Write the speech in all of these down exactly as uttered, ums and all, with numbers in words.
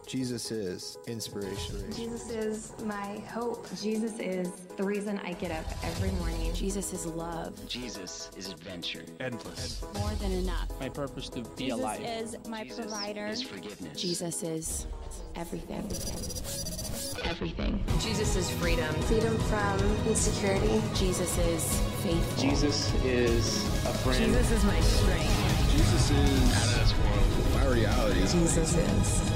Jesus is inspiration. Jesus is my hope. Jesus is the reason I get up every morning. Jesus is love. Jesus is adventure. Endless. More than enough. My purpose to be Jesus alive. is my Jesus provider. is forgiveness. Jesus is everything. Everything. Jesus is freedom. Freedom from insecurity. Jesus is faith. Jesus is a friend. Jesus is my strength. Jesus is Out of this world. my reality. Jesus is.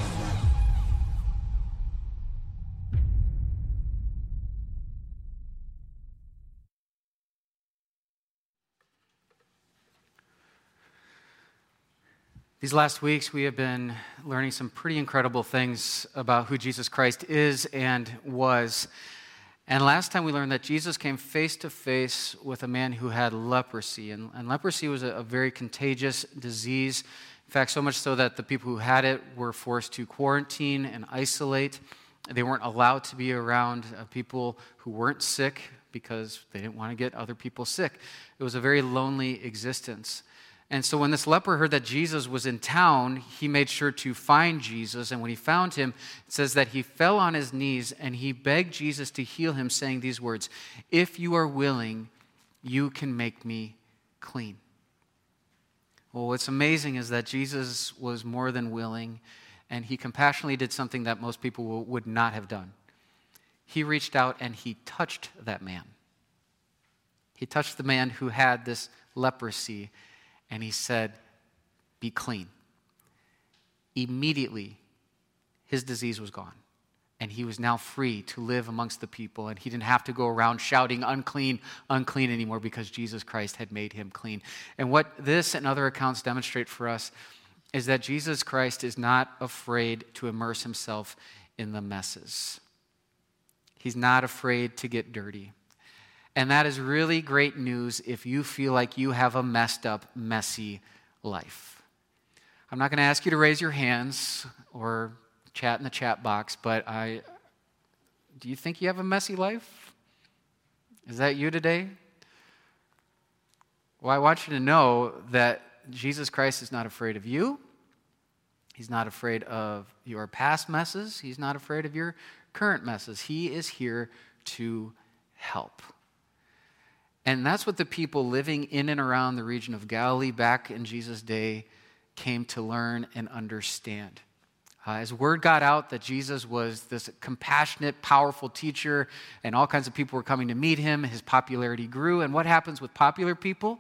These last weeks, we have been learning some pretty incredible things about who Jesus Christ is and was. And last time we learned that Jesus came face to face with a man who had leprosy. And, and leprosy was a, a very contagious disease. In fact, so much so that the people who had it were forced to quarantine and isolate. They weren't allowed to be around uh, people who weren't sick because they didn't want to get other people sick. It was a very lonely existence. And so when this leper heard that Jesus was in town, he made sure to find Jesus. And when he found him, it says that he fell on his knees and he begged Jesus to heal him, saying these words, "If you are willing, you can make me clean." Well, what's amazing is that Jesus was more than willing, and he compassionately did something that most people would not have done. He reached out and he touched that man. He touched the man who had this leprosy. And he said, "Be clean." Immediately, his disease was gone. And he was now free to live amongst the people. And he didn't have to go around shouting, "Unclean, unclean," anymore, because Jesus Christ had made him clean. And what this and other accounts demonstrate for us is that Jesus Christ is not afraid to immerse himself in the messes. He's not afraid to get dirty. And that is really great news if you feel like you have a messed up, messy life. I'm not going to ask you to raise your hands or chat in the chat box, but I, do you think you have a messy life? Is that you today? Well, I want you to know that Jesus Christ is not afraid of you. He's not afraid of your past messes. He's not afraid of your current messes. He is here to help. And that's what the people living in and around the region of Galilee back in Jesus' day came to learn and understand. Uh, as word got out that Jesus was this compassionate, powerful teacher, and all kinds of people were coming to meet him, his popularity grew. And what happens with popular people?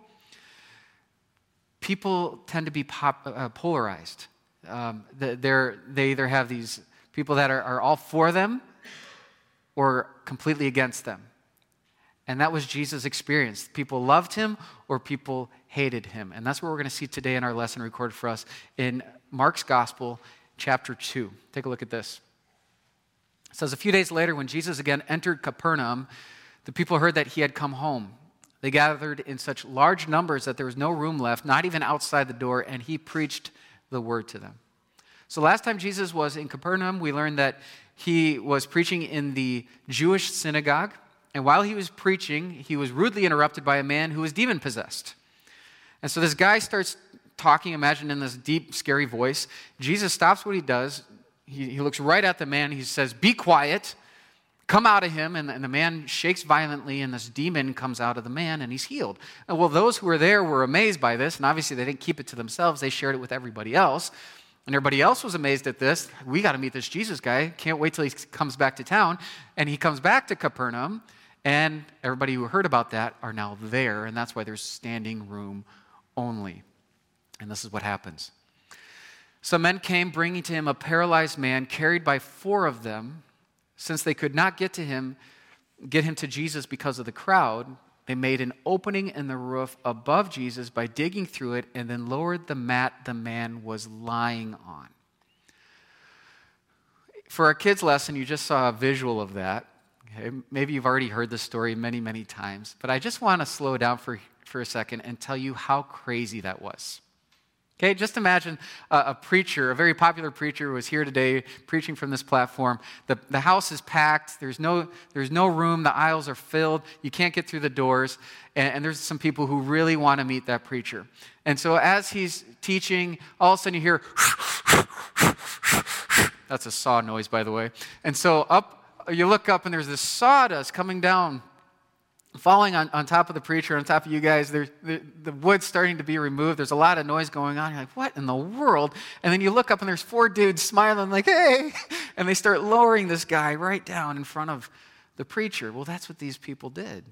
People tend to be pop, uh, polarized. Um, they're, they either have these people that are, are all for them or completely against them. And that was Jesus' experience. People loved him or people hated him. And that's what we're going to see today in our lesson recorded for us in Mark's Gospel, chapter two. Take a look at this. It says, "A few days later, when Jesus again entered Capernaum, the people heard that he had come home. They gathered in such large numbers that there was no room left, not even outside the door, and he preached the word to them." So last time Jesus was in Capernaum, we learned that he was preaching in the Jewish synagogue. And while he was preaching, he was rudely interrupted by a man who was demon-possessed. And so this guy starts talking, imagine in this deep, scary voice. Jesus stops what he does. He, he looks right at the man. He says, "Be quiet. Come out of him." And, and the man shakes violently, and this demon comes out of the man, and he's healed. And well, those who were there were amazed by this, and obviously they didn't keep it to themselves. They shared it with everybody else. And everybody else was amazed at this. We got to meet this Jesus guy. Can't wait till he comes back to town. And he comes back to Capernaum. And everybody who heard about that are now there, and that's why there's standing room only. And this is what happens. Some men came, bringing to him a paralyzed man, carried by four of them. Since they could not get to him, get him to Jesus because of the crowd, they made an opening in the roof above Jesus by digging through it, and then lowered the mat the man was lying on. For our kids' lesson, you just saw a visual of that. Okay, maybe you've already heard this story many, many times, but I just want to slow down for, for a second and tell you how crazy that was. Okay, just imagine a, a preacher, a very popular preacher who was here today preaching from this platform. The, the house is packed. There's no, there's no room. The aisles are filled. You can't get through the doors. And, and there's some people who really want to meet that preacher. And so as he's teaching, all of a sudden you hear That's a saw noise, by the way. And so up, you look up and there's this sawdust coming down, falling on, on top of the preacher, on top of you guys. There's, the, the wood's starting to be removed. There's a lot of noise going on. You're like, what in the world? And then you look up and there's four dudes smiling like, hey. And they start lowering this guy right down in front of the preacher. Well, that's what these people did.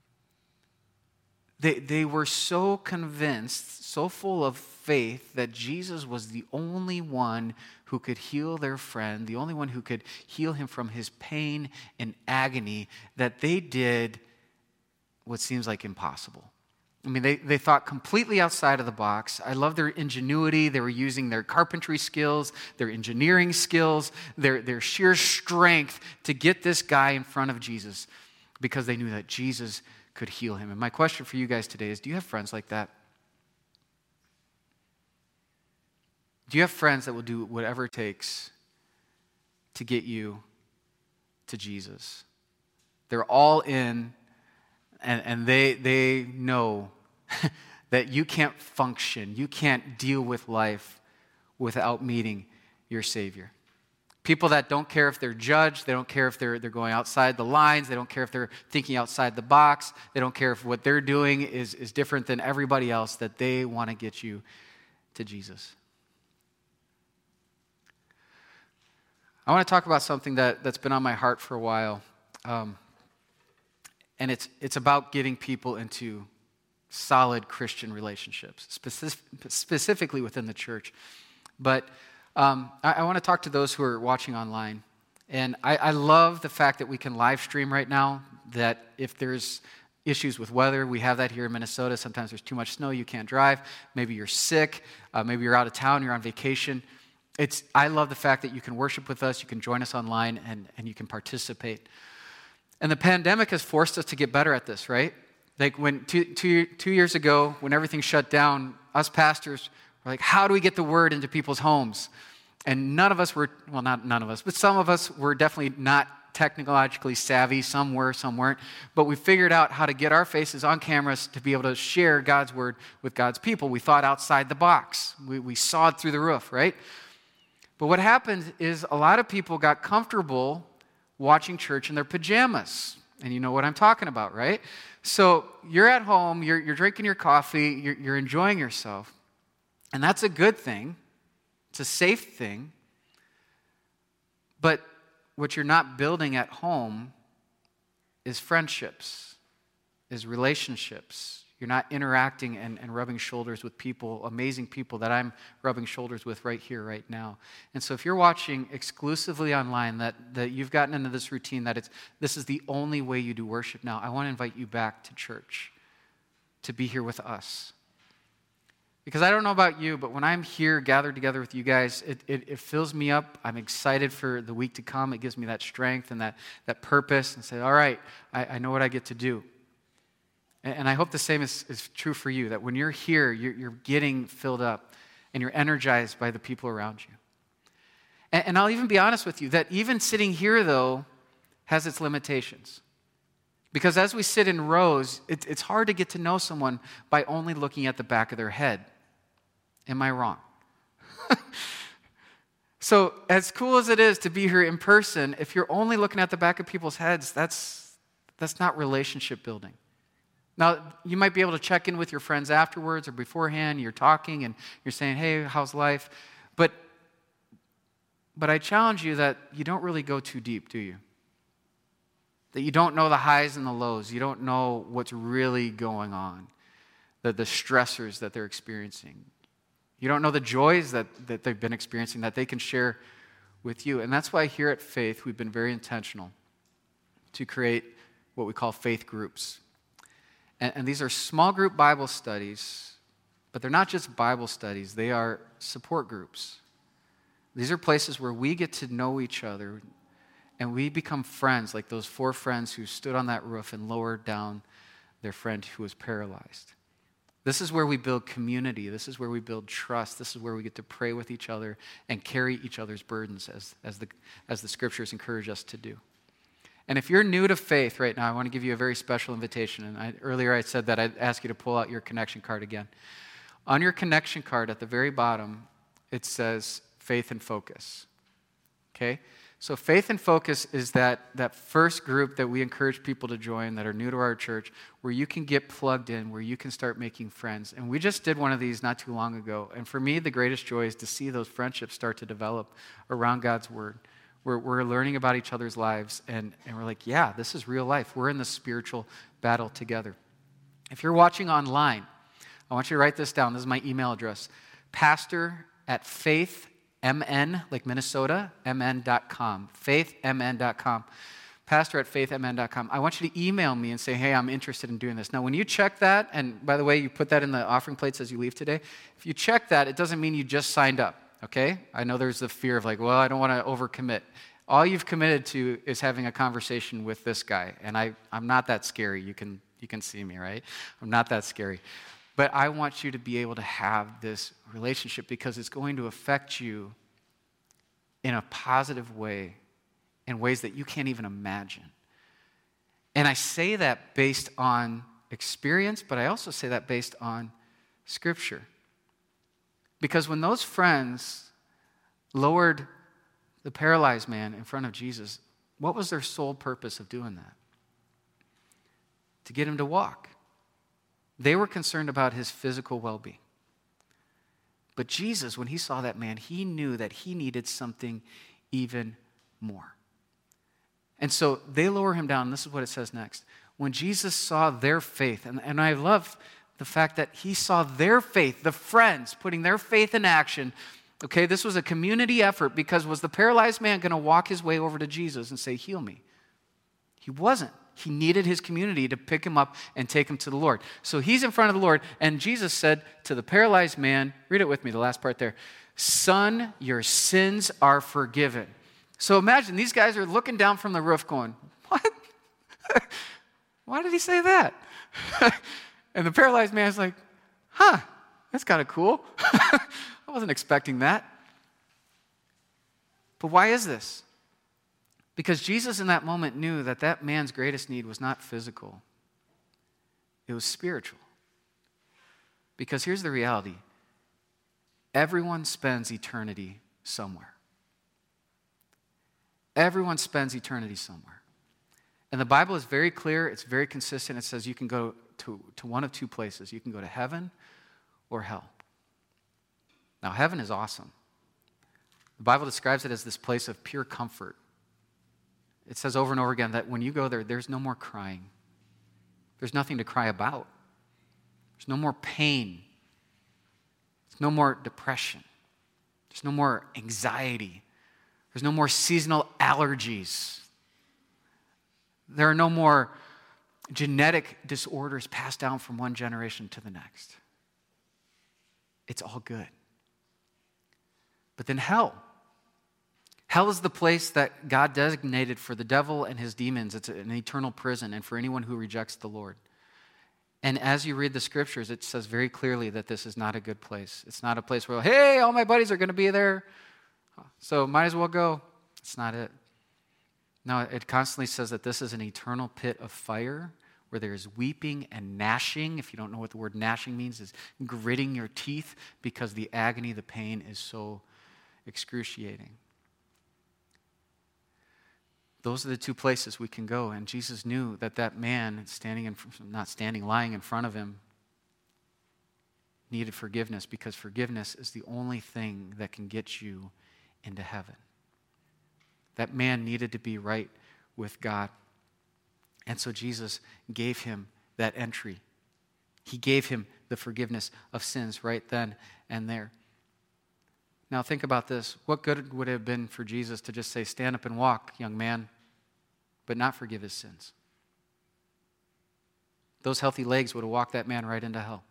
They, they were so convinced, so full of faith that Jesus was the only one who could heal their friend, the only one who could heal him from his pain and agony, that they did what seems like impossible. I mean, they, they thought completely outside of the box. I love their ingenuity. They were using their carpentry skills, their engineering skills, their, their sheer strength to get this guy in front of Jesus because they knew that Jesus could heal him. And my question for you guys today is, do you have friends like that? Do you have friends that will do whatever it takes to get you to Jesus? They're all in, and, and they, they know that you can't function, you can't deal with life without meeting your Savior. People that don't care if they're judged, they don't care if they're, they're going outside the lines, they don't care if they're thinking outside the box, they don't care if what they're doing is, is different than everybody else, that they want to get you to Jesus. I want to talk about something that, that's been on my heart for a while, um, and it's, it's about getting people into solid Christian relationships, specific, specifically within the church. But Um, I, I want to talk to those who are watching online. And I, I love the fact that we can live stream right now, that if there's issues with weather, we have that here in Minnesota. Sometimes there's too much snow, you can't drive. Maybe you're sick. Uh, maybe you're out of town, you're on vacation. It's, I love the fact that you can worship with us, you can join us online, and, and you can participate. And the pandemic has forced us to get better at this, right? Like when two, two, two years ago, when everything shut down, us pastors were like, how do we get the word into people's homes? And none of us were, well, not none of us, but some of us were definitely not technologically savvy. Some were, some weren't. But we figured out how to get our faces on cameras to be able to share God's word with God's people. We thought outside the box. We, we sawed through the roof, right? But what happened is a lot of people got comfortable watching church in their pajamas. And you know what I'm talking about, right? So you're at home, you're, you're drinking your coffee, you're, you're enjoying yourself. And that's a good thing. It's a safe thing. But what you're not building at home is friendships, is relationships. You're not interacting and, and rubbing shoulders with people, amazing people that I'm rubbing shoulders with right here, right now. And so if you're watching exclusively online, that, that you've gotten into this routine, that it's this is the only way you do worship now, I want to invite you back to church, to be here with us. Because I don't know about you, but when I'm here gathered together with you guys, it, it, it fills me up. I'm excited for the week to come. It gives me that strength and that, that purpose and say, all right, I, I know what I get to do. And, and I hope the same is, is true for you, that when you're here, you're, you're getting filled up and you're energized by the people around you. And, and I'll even be honest with you, that even sitting here, though, has its limitations. Because as we sit in rows, it, it's hard to get to know someone by only looking at the back of their head. Am I wrong? So as cool as it is to be here in person, if you're only looking at the back of people's heads, that's that's not relationship building. Now, you might be able to check in with your friends afterwards or beforehand. You're talking and you're saying, hey, how's life? But, but I challenge you that you don't really go too deep, do you? That you don't know the highs and the lows. You don't know what's really going on, the, the stressors that they're experiencing. You don't know the joys that, that they've been experiencing that they can share with you. And that's why here at Faith, we've been very intentional to create what we call faith groups. And, and these are small group Bible studies, but they're not just Bible studies. They are support groups. These are places where we get to know each other and we become friends, like those four friends who stood on that roof and lowered down their friend who was paralyzed. This is where we build community. This is where we build trust. This is where we get to pray with each other and carry each other's burdens as, as, the, as the scriptures encourage us to do. And if you're new to faith right now, I want to give you a very special invitation. And I, earlier I said that I'd ask you to pull out your connection card again. On your connection card at the very bottom, it says Faith and Focus. okay? So Faith and Focus is that, that first group that we encourage people to join that are new to our church, where you can get plugged in, where you can start making friends. And we just did one of these not too long ago. And for me, the greatest joy is to see those friendships start to develop around God's Word. We're, we're learning about each other's lives, and, and we're like, yeah, this is real life. We're in the spiritual battle together. If you're watching online, I want you to write this down. This is my email address. Pastor at Faith M N, like Minnesota, M N dot com. faith M N dot com. Pastor at faith M N dot com. I want you to email me and say, hey, I'm interested in doing this. Now, when you check that, and by the way, you put that in the offering plates as you leave today, if you check that, it doesn't mean you just signed up, okay? I know there's the fear of like, well, I don't want to overcommit. All you've committed to is having a conversation with this guy, and I, I'm not that scary. You can, you can see me, right? I'm not that scary. But I want you to be able to have this relationship because it's going to affect you in a positive way, in ways that you can't even imagine. And I say that based on experience, but I also say that based on Scripture. Because when those friends lowered the paralyzed man in front of Jesus, what was their sole purpose of doing that? To get him to walk. They were concerned about his physical well-being. But Jesus, when he saw that man, he knew that he needed something even more. And so they lower him down. This is what it says next. When Jesus saw their faith, and, and I love the fact that he saw their faith, the friends putting their faith in action. Okay, this was a community effort because was the paralyzed man going to walk his way over to Jesus and say, heal me? He wasn't. He needed his community to pick him up and take him to the Lord. So he's in front of the Lord, and Jesus said to the paralyzed man, read it with me, the last part there, son, your sins are forgiven. So imagine these guys are looking down from the roof going, what? Why did he say that? And the paralyzed man's like, huh, that's kind of cool. I wasn't expecting that. But why is this? Because Jesus in that moment knew that that man's greatest need was not physical. It was spiritual. Because here's the reality. Everyone spends eternity somewhere. Everyone spends eternity somewhere. And the Bible is very clear. It's very consistent. It says you can go to, to one of two places. You can go to heaven or hell. Now, heaven is awesome. The Bible describes it as this place of pure comfort. It says over and over again that when you go there, there's no more crying. There's nothing to cry about. There's no more pain. There's no more depression. There's no more anxiety. There's no more seasonal allergies. There are no more genetic disorders passed down from one generation to the next. It's all good. But then hell. Hell is the place that God designated for the devil and his demons. It's an eternal prison, and for anyone who rejects the Lord. And as you read the scriptures, it says very clearly that this is not a good place. It's not a place where, hey, all my buddies are going to be there, so might as well go. It's not it. No, it constantly says that this is an eternal pit of fire where there is weeping and gnashing. If you don't know what the word gnashing means, is gritting your teeth because the agony, the pain is so excruciating. Those are the two places we can go. And Jesus knew that that man standing in, not standing, lying in front of him needed forgiveness because forgiveness is the only thing that can get you into heaven. That man needed to be right with God. And so Jesus gave him that entry. He gave him the forgiveness of sins right then and there. Now think about this. What good would it have been for Jesus to just say, stand up and walk, young man, but not forgive his sins? Those healthy legs would have walked that man right into hell.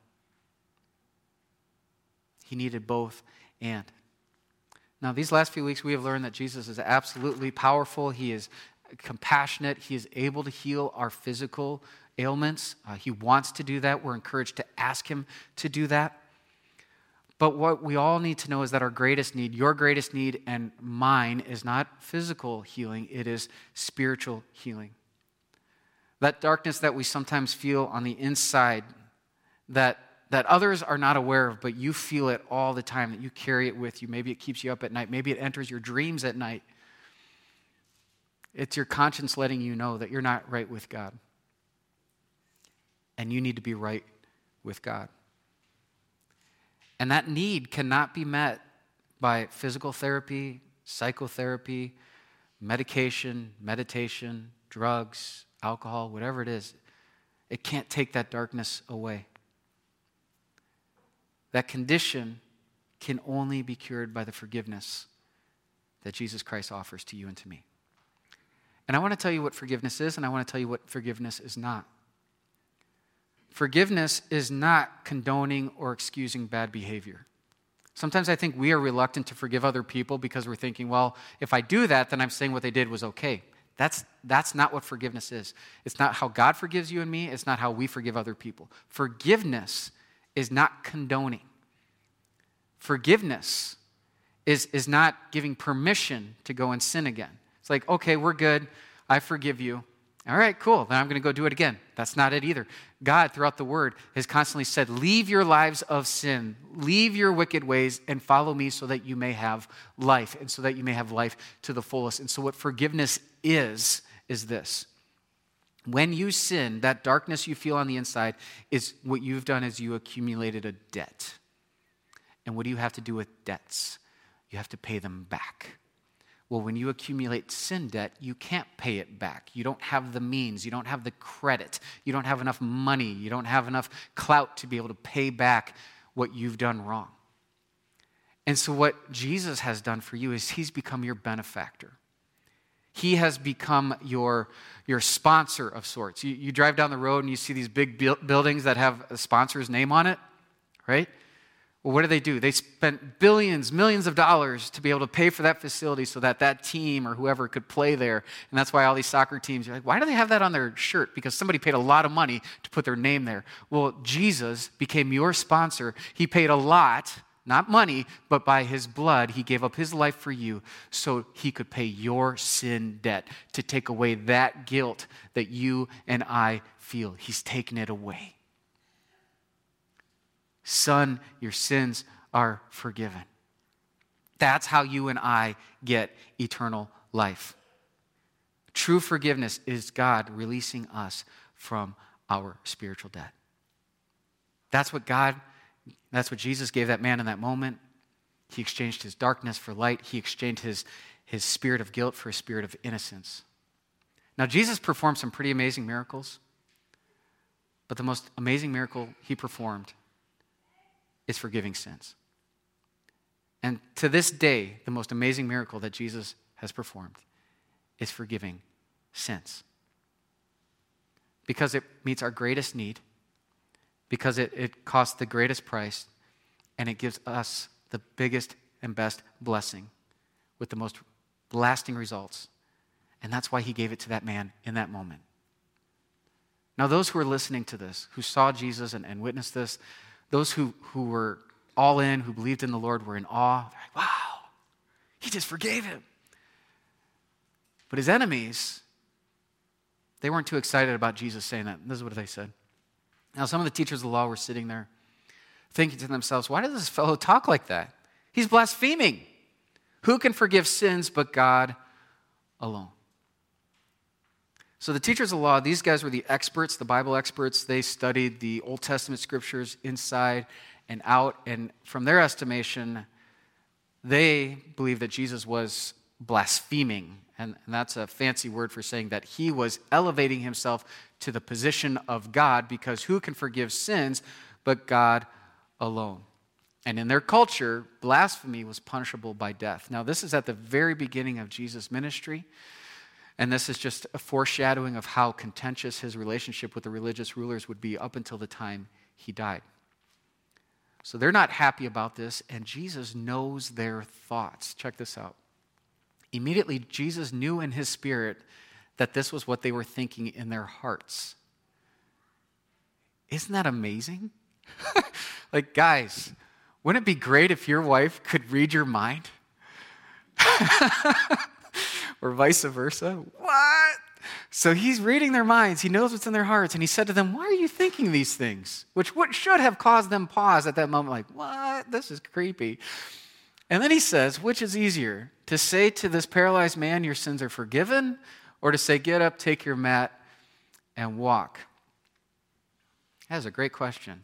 He needed both and. Now, these last few weeks, we have learned that Jesus is absolutely powerful. He is compassionate. He is able to heal our physical ailments. Uh, he wants to do that. We're encouraged to ask him to do that. But what we all need to know is that our greatest need, your greatest need and mine, is not physical healing. It is spiritual healing. That darkness that we sometimes feel on the inside, that that others are not aware of, but you feel it all the time, that you carry it with you. Maybe it keeps you up at night. Maybe it enters your dreams at night. It's your conscience letting you know that you're not right with God. And you need to be right with God. And that need cannot be met by physical therapy, psychotherapy, medication, meditation, drugs, alcohol, whatever it is. It can't take that darkness away. That condition can only be cured by the forgiveness that Jesus Christ offers to you and to me. And I want to tell you what forgiveness is, and I want to tell you what forgiveness is not. Forgiveness is not condoning or excusing bad behavior. Sometimes I think we are reluctant to forgive other people because we're thinking, well, if I do that, then I'm saying what they did was okay. That's, that's not what forgiveness is. It's not how God forgives you and me. It's not how we forgive other people. Forgiveness is not condoning. Forgiveness is, is not giving permission to go and sin again. It's like, okay, we're good. I forgive you. All right, cool. Then I'm going to go do it again. That's not it either. God, throughout the Word, has constantly said, leave your lives of sin, leave your wicked ways, and follow me so that you may have life, and so that you may have life to the fullest. And so what forgiveness is, is this. When you sin, that darkness you feel on the inside is what you've done is you accumulated a debt. And what do you have to do with debts? You have to pay them back. Well, when you accumulate sin debt, you can't pay it back. You don't have the means. You don't have the credit. You don't have enough money. You don't have enough clout to be able to pay back what you've done wrong. And so what Jesus has done for you is he's become your benefactor. He has become your, your sponsor of sorts. You, you drive down the road and you see these big bu- buildings that have a sponsor's name on it, right? Well, what do they do? They spent billions, millions of dollars to be able to pay for that facility so that that team or whoever could play there. And that's why all these soccer teams, you're like, why do they have that on their shirt? Because somebody paid a lot of money to put their name there. Well, Jesus became your sponsor. He paid a lot, not money, but by his blood, he gave up his life for you so he could pay your sin debt, to take away that guilt that you and I feel. He's taken it away. Son, your sins are forgiven. That's how you and I get eternal life. True forgiveness is God releasing us from our spiritual debt. That's what God, that's what Jesus gave that man in that moment. He exchanged his darkness for light. He exchanged his, his spirit of guilt for a spirit of innocence. Now, Jesus performed some pretty amazing miracles, but the most amazing miracle he performed is forgiving sins. And to this day, the most amazing miracle that Jesus has performed is forgiving sins. Because it meets our greatest need, because it, it costs the greatest price, and it gives us the biggest and best blessing with the most lasting results. And that's why he gave it to that man in that moment. Now, those who are listening to this, who saw Jesus and, and witnessed this, those who, who were all in, who believed in the Lord, were in awe. They're like, wow, he just forgave him. But his enemies, they weren't too excited about Jesus saying that. This is what they said. Now, some of the teachers of the law were sitting there thinking to themselves, why does this fellow talk like that? He's blaspheming. Who can forgive sins but God alone? So the teachers of the law, these guys were the experts, the Bible experts. They studied the Old Testament scriptures inside and out. And from their estimation, they believed that Jesus was blaspheming. And, and that's a fancy word for saying that he was elevating himself to the position of God, because who can forgive sins but God alone? And in their culture, blasphemy was punishable by death. Now, this is at the very beginning of Jesus' ministry. And this is just a foreshadowing of how contentious his relationship with the religious rulers would be up until the time he died. So they're not happy about this, and Jesus knows their thoughts. Check this out. Immediately, Jesus knew in his spirit that this was what they were thinking in their hearts. Isn't that amazing? Like, guys, wouldn't it be great if your wife could read your mind? Or vice versa. What? So he's reading their minds. He knows what's in their hearts. And he said to them, why are you thinking these things? Which what should have caused them pause at that moment, like, what? This is creepy. And then he says, which is easier, to say to this paralyzed man, your sins are forgiven, or to say, get up, take your mat, and walk? That is a great question.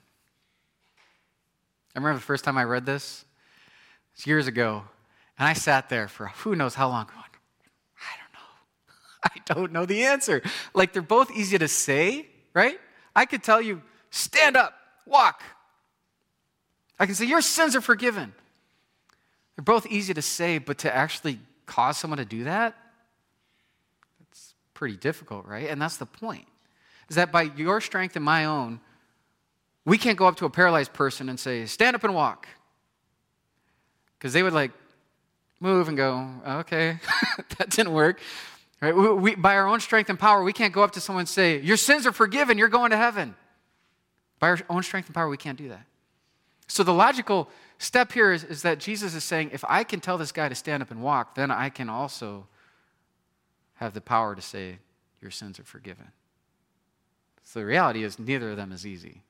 I remember the first time I read this, it was years ago, and I sat there for who knows how long going, I don't know. I don't know the answer. Like, they're both easy to say, right? I could tell you, stand up, walk. I can say, your sins are forgiven. They're both easy to say, but to actually cause someone to do that, it's pretty difficult, right? And that's the point, is that by your strength and my own, we can't go up to a paralyzed person and say, stand up and walk. Because they would like move and go, okay, that didn't work. Right? We, we, by our own strength and power, we can't go up to someone and say, your sins are forgiven, you're going to heaven. By our own strength and power, we can't do that. So the logical step here is, is that Jesus is saying, if I can tell this guy to stand up and walk, then I can also have the power to say, your sins are forgiven. So the reality is neither of them is easy.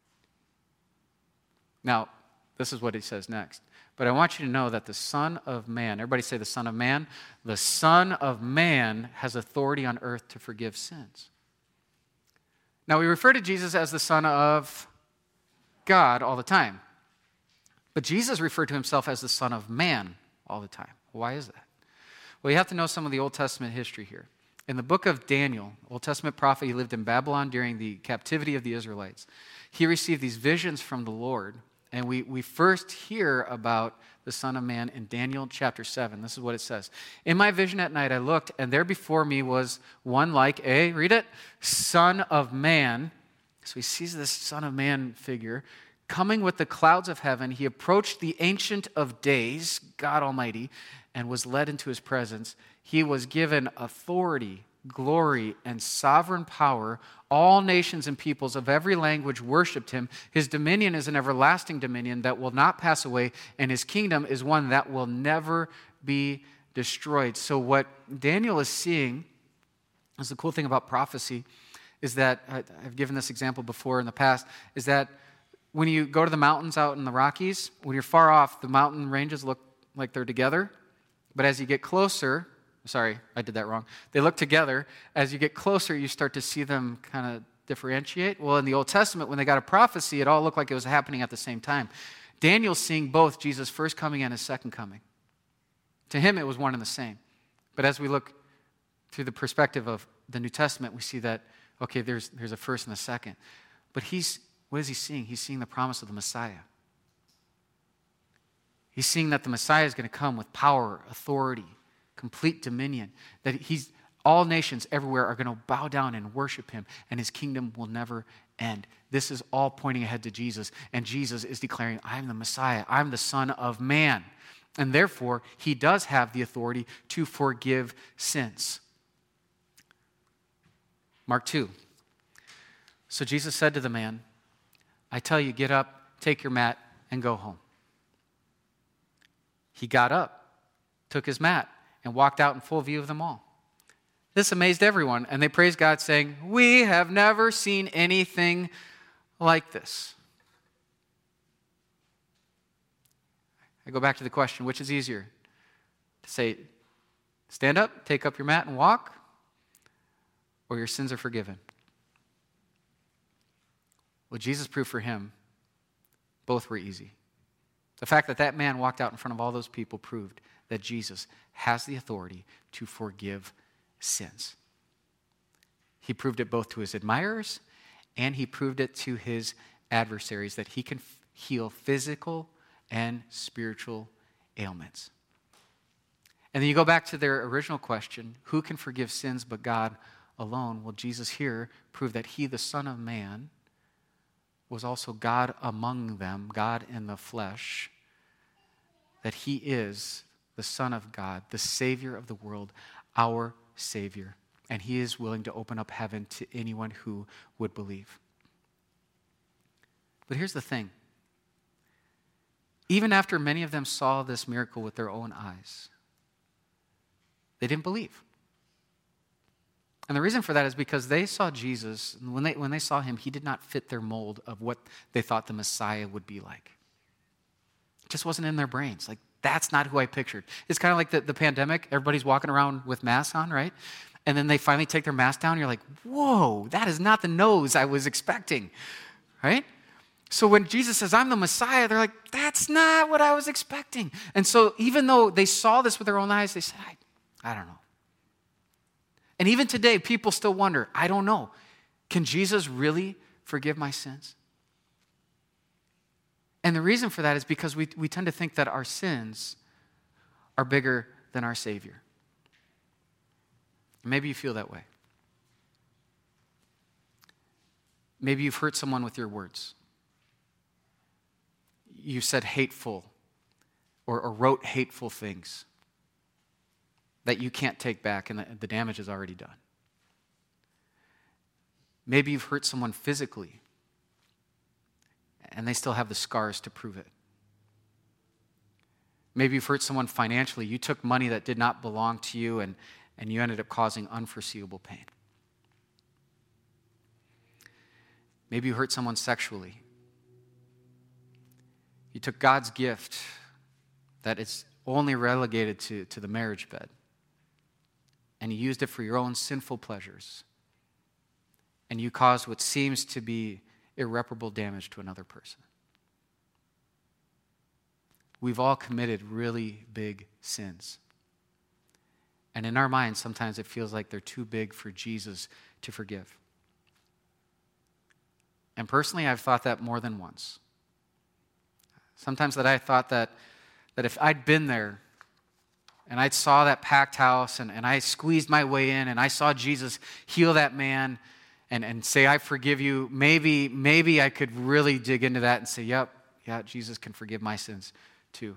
Now, this is what he says next. But I want you to know that the Son of Man, everybody say the Son of Man, the Son of Man has authority on earth to forgive sins. Now, we refer to Jesus as the Son of God all the time. But Jesus referred to himself as the Son of Man all the time. Why is that? Well, you have to know some of the Old Testament history here. In the book of Daniel, Old Testament prophet, he lived in Babylon during the captivity of the Israelites. He received these visions from the Lord. And we, we first hear about the Son of Man in Daniel chapter seven. This is what it says. In my vision at night I looked, and there before me was one like a, read it, Son of Man. So he sees this Son of Man figure coming with the clouds of heaven. He approached the Ancient of Days, God Almighty, and was led into his presence. He was given authority, glory, and sovereign power. All nations and peoples of every language worshipped him. His dominion is an everlasting dominion that will not pass away, and his kingdom is one that will never be destroyed. So what Daniel is seeing, is the cool thing about prophecy, is that, I've given this example before in the past, is that when you go to the mountains out in the Rockies, when you're far off, the mountain ranges look like they're together, but as you get closer, Sorry, I did that wrong. They look together. As you get closer, you start to see them kind of differentiate. Well, in the Old Testament, when they got a prophecy, it all looked like it was happening at the same time. Daniel's seeing both Jesus' first coming and his second coming. To him, it was one and the same. But as we look through the perspective of the New Testament, we see that, okay, there's, there's a first and a second. But he's, what is he seeing? He's seeing the promise of the Messiah. He's seeing that the Messiah is going to come with power, authority, complete dominion, that he's all nations everywhere are going to bow down and worship him, and his kingdom will never end. This is all pointing ahead to Jesus, and Jesus is declaring, I'm the Messiah, I'm the Son of Man, and therefore he does have the authority to forgive sins. Mark two. So Jesus said to the man, I tell you, get up, take your mat, and go home. He got up, took his mat, and walked out in full view of them all. This amazed everyone, and they praised God, saying, we have never seen anything like this. I go back to the question, which is easier? To say, stand up, take up your mat, and walk, or your sins are forgiven? Well, Jesus proved for him both were easy. The fact that that man walked out in front of all those people proved that Jesus has the authority to forgive sins. He proved it both to his admirers, and he proved it to his adversaries, that he can f- heal physical and spiritual ailments. And then you go back to their original question, who can forgive sins but God alone? Well, Jesus here proved that he, the Son of Man, was also God among them, God in the flesh, that he is the Son of God, the Savior of the world, our Savior. And he is willing to open up heaven to anyone who would believe. But here's the thing. Even after many of them saw this miracle with their own eyes, they didn't believe. And the reason for that is because they saw Jesus, and when they, when they saw him, he did not fit their mold of what they thought the Messiah would be like. It just wasn't in their brains. Like, that's not who I pictured. It's kind of like the, the pandemic. Everybody's walking around with masks on, right? and then they finally take their mask down, and you're like, whoa, that is not the nose I was expecting, right? So when Jesus says, I'm the Messiah, they're like, that's not what I was expecting. And so even though they saw this with their own eyes, they said, I, I don't know. And even today, people still wonder, I don't know. Can Jesus really forgive my sins? And the reason for that is because we, we tend to think that our sins are bigger than our Savior. Maybe you feel that way. Maybe you've hurt someone with your words. You said hateful or, or wrote hateful things that you can't take back, and the, the damage is already done. Maybe you've hurt someone physically, and they still have the scars to prove it. Maybe you've hurt someone financially. You took money that did not belong to you, and, and you ended up causing unforeseeable pain. Maybe you hurt someone sexually. You took God's gift that is only relegated to, to the marriage bed, and you used it for your own sinful pleasures, and you caused what seems to be irreparable damage to another person. We've all committed really big sins. And in our minds, sometimes it feels like they're too big for Jesus to forgive. And personally, I've thought that more than once. Sometimes that I thought that, that if I'd been there and I saw that packed house and, and I squeezed my way in and I saw Jesus heal that man and, and say, I forgive you, maybe, maybe I could really dig into that and say, yep, yeah, Jesus can forgive my sins too.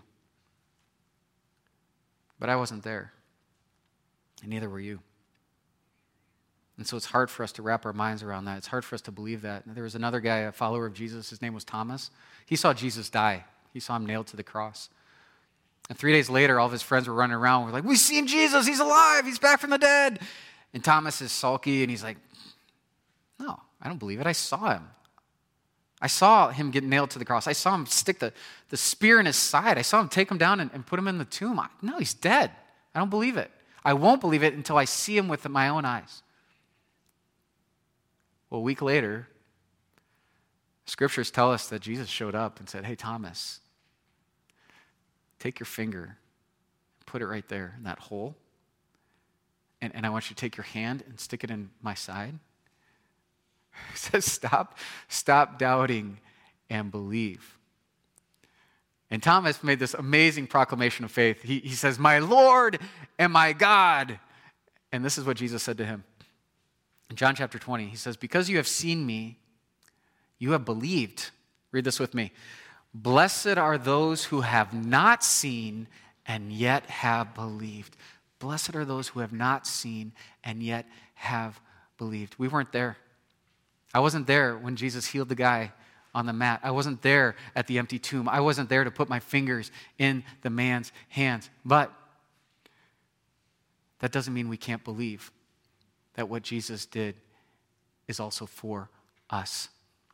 But I wasn't there, and neither were you. And so it's hard for us to wrap our minds around that. It's hard for us to believe that. And there was another guy, a follower of Jesus, his name was Thomas. He saw Jesus die. He saw him nailed to the cross. And three days later, all of his friends were running around. We're like, we've seen Jesus. He's alive. He's back from the dead. And Thomas is sulky, and he's like, no, I don't believe it. I saw him. I saw him get nailed to the cross. I saw him stick the, the spear in his side. I saw him take him down and, and put him in the tomb. I, no, he's dead. I don't believe it. I won't believe it until I see him with my own eyes. Well, a week later, scriptures tell us that Jesus showed up and said, hey, Thomas, take your finger, put it right there in that hole, and, and I want you to take your hand and stick it in my side. He says, stop, stop doubting and believe. And Thomas made this amazing proclamation of faith. He, he says, my Lord and my God. And this is what Jesus said to him. In John chapter twenty, he says, because you have seen me, you have believed. Read this with me. Blessed are those who have not seen and yet have believed. Blessed are those who have not seen and yet have believed. We weren't there. I wasn't there when Jesus healed the guy on the mat. I wasn't there at the empty tomb. I wasn't there to put my fingers in the man's hands. But that doesn't mean we can't believe that what Jesus did is also for us.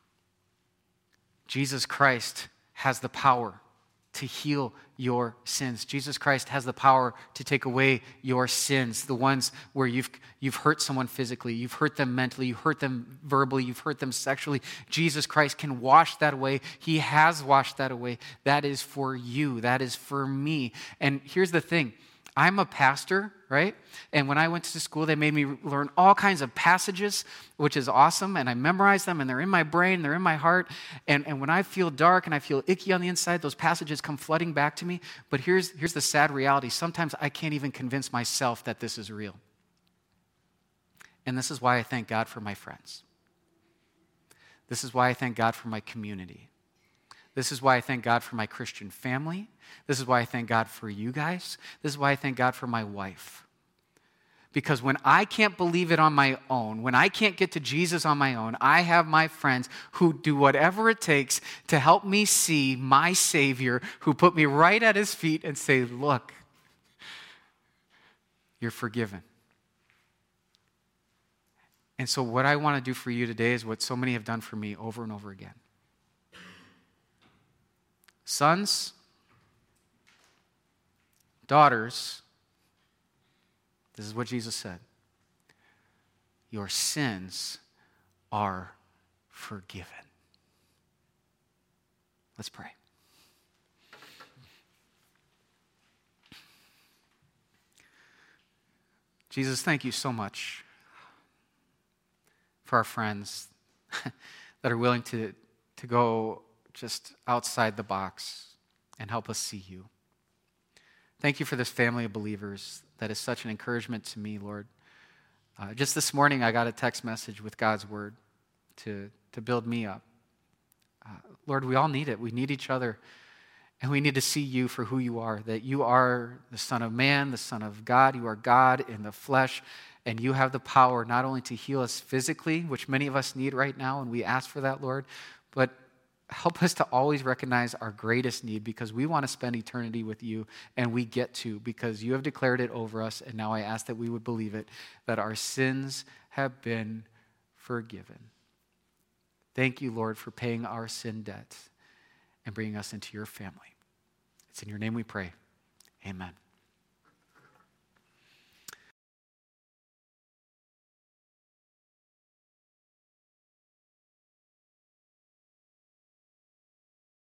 Jesus Christ has the power to heal your sins. Jesus Christ has the power to take away your sins, the ones where you've you've hurt someone physically, you've hurt them mentally, you've hurt them verbally, you've hurt them sexually. Jesus Christ can wash that away. He has washed that away. That is for you. That is for me. And here's the thing. I'm a pastor, right? And when I went to school, they made me learn all kinds of passages, which is awesome. And I memorize them, and they're in my brain, they're in my heart. And, and when I feel dark and I feel icky on the inside, those passages come flooding back to me. But here's, here's the sad reality. Sometimes I can't even convince myself that this is real. And this is why I thank God for my friends. This is why I thank God for my community. This is why I thank God for my Christian family. This is why I thank God for you guys. This is why I thank God for my wife. Because when I can't believe it on my own, when I can't get to Jesus on my own, I have my friends who do whatever it takes to help me see my Savior, who put me right at his feet and say, look, you're forgiven. And so what I want to do for you today is what so many have done for me over and over again. Sons, daughters, this is what Jesus said. your sins are forgiven. Let's pray. Jesus, thank you so much for our friends that are willing to, to go just outside the box and help us see you. Thank you for this family of believers that is such an encouragement to me, Lord. Uh, just this morning, I got a text message with God's word to, to build me up. Uh, Lord, we all need it. We need each other. And we need to see you for who you are, that you are the Son of Man, the Son of God. You are God in the flesh, and you have the power not only to heal us physically, which many of us need right now, and we ask for that, Lord, but help us to always recognize our greatest need, because we want to spend eternity with you, and we get to, because you have declared it over us, and now I ask that we would believe it, that our sins have been forgiven. Thank you, Lord, for paying our sin debt and bringing us into your family. It's in your name we pray. Amen.